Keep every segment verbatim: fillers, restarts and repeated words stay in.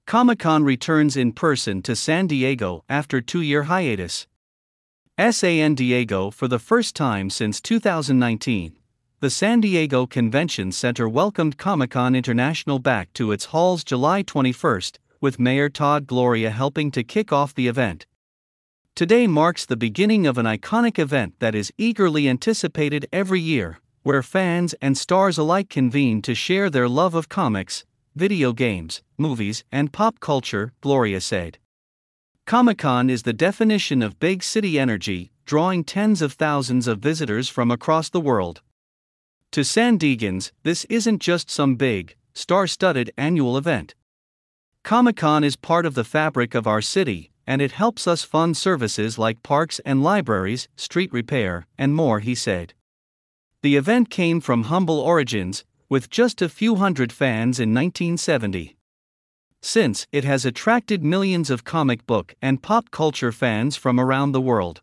Comic-Con returns in person to San Diego after two-year hiatus. San Diego for the first time since two thousand nineteen. The San Diego Convention Center welcomed Comic-Con International back to its halls July twenty-first, with Mayor Todd Gloria helping to kick off the event. Today marks the beginning of an iconic event that is eagerly anticipated every year, where fans and stars alike convene to share their love of comics, video games, movies, and pop culture, Gloria said. Comic-Con is the definition of big city energy, drawing tens of thousands of visitors from across the world. To San Diegans, this isn't just some big, star-studded annual event. Comic-Con is part of the fabric of our city, and it helps us fund services like parks and libraries, street repair, and more, he said. The event came from humble origins, with just a few hundred fans in nineteen seventy. Since, it has attracted millions of comic book and pop culture fans from around the world.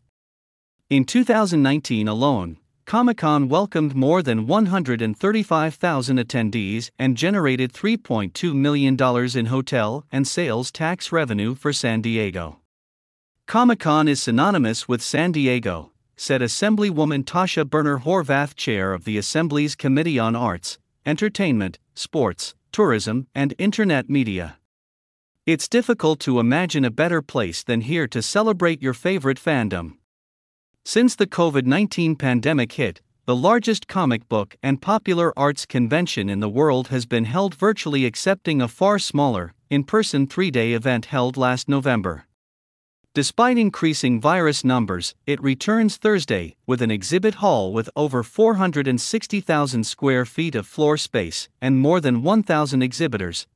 In two thousand nineteen alone, Comic-Con welcomed more than one hundred thirty-five thousand attendees and generated three point two million dollars in hotel and sales tax revenue for San Diego. Comic-Con is synonymous with San Diego, said Assemblywoman Tasha Burner Horvath, chair of the Assembly's Committee on Arts, Entertainment, Sports, Tourism, and Internet Media. It's difficult to imagine a better place than here to celebrate your favorite fandom. Since the COVID nineteen pandemic hit, the largest comic book and popular arts convention in the world has been held virtually, excepting a far smaller, in-person three-day event held last November. Despite increasing virus numbers, it returns Thursday, with an exhibit hall with over four hundred sixty thousand square feet of floor space and more than one thousand exhibitors.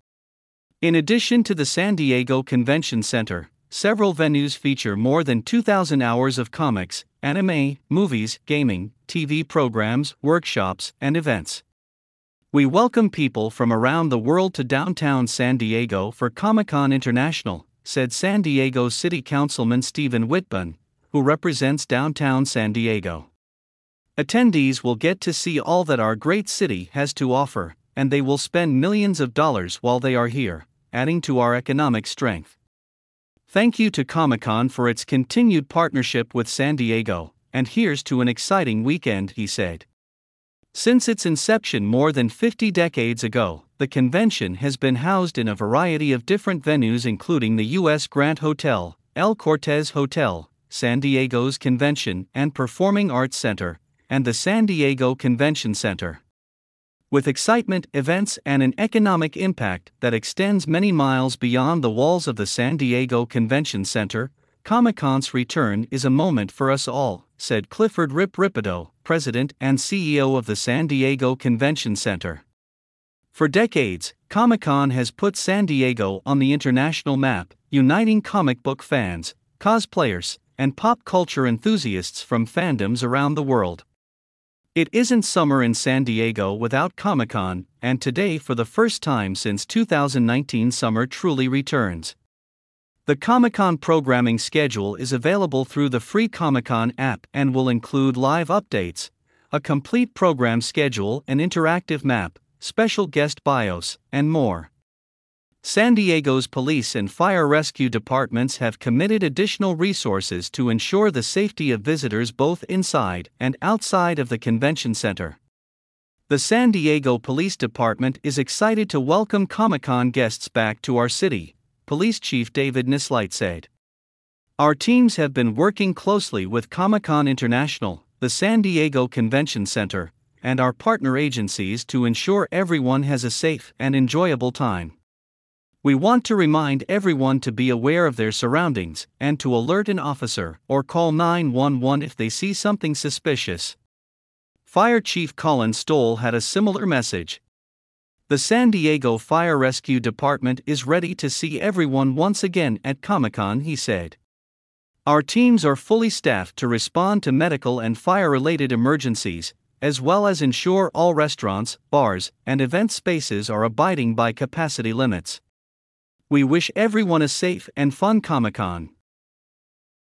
In addition to the San Diego Convention Center, several venues feature more than two thousand hours of comics, anime, movies, gaming, T V programs, workshops, and events. We welcome people from around the world to downtown San Diego for Comic-Con International, said San Diego City Councilman Stephen Whitburn, who represents downtown San Diego. Attendees will get to see all that our great city has to offer, and they will spend millions of dollars while they are here, adding to our economic strength. Thank you to Comic-Con for its continued partnership with San Diego, and here's to an exciting weekend, he said. Since its inception more than fifty decades ago, the convention has been housed in a variety of different venues, including the U S Grant Hotel, El Cortez Hotel, San Diego's Convention and Performing Arts Center, and the San Diego Convention Center. With excitement, events, and an economic impact that extends many miles beyond the walls of the San Diego Convention Center, Comic-Con's return is a moment for us all, said Clifford Rip Ripido, president and C E O of the San Diego Convention Center. For decades, Comic-Con has put San Diego on the international map, uniting comic book fans, cosplayers, and pop culture enthusiasts from fandoms around the world. It isn't summer in San Diego without Comic-Con, and today, for the first time since two thousand nineteen, summer truly returns. The Comic-Con programming schedule is available through the free Comic-Con app and will include live updates, a complete program schedule, an interactive map, special guest bios, and more. San Diego's police and fire rescue departments have committed additional resources to ensure the safety of visitors both inside and outside of the convention center. The San Diego Police Department is excited to welcome Comic-Con guests back to our city, Police Chief David Nislight said. Our teams have been working closely with Comic-Con International, the San Diego Convention Center, and our partner agencies to ensure everyone has a safe and enjoyable time. We want to remind everyone to be aware of their surroundings and to alert an officer or call nine one one if they see something suspicious. Fire Chief Colin Stoll had a similar message. The San Diego Fire Rescue Department is ready to see everyone once again at Comic-Con, he said. Our teams are fully staffed to respond to medical and fire-related emergencies, as well as ensure all restaurants, bars, and event spaces are abiding by capacity limits. We wish everyone a safe and fun Comic-Con.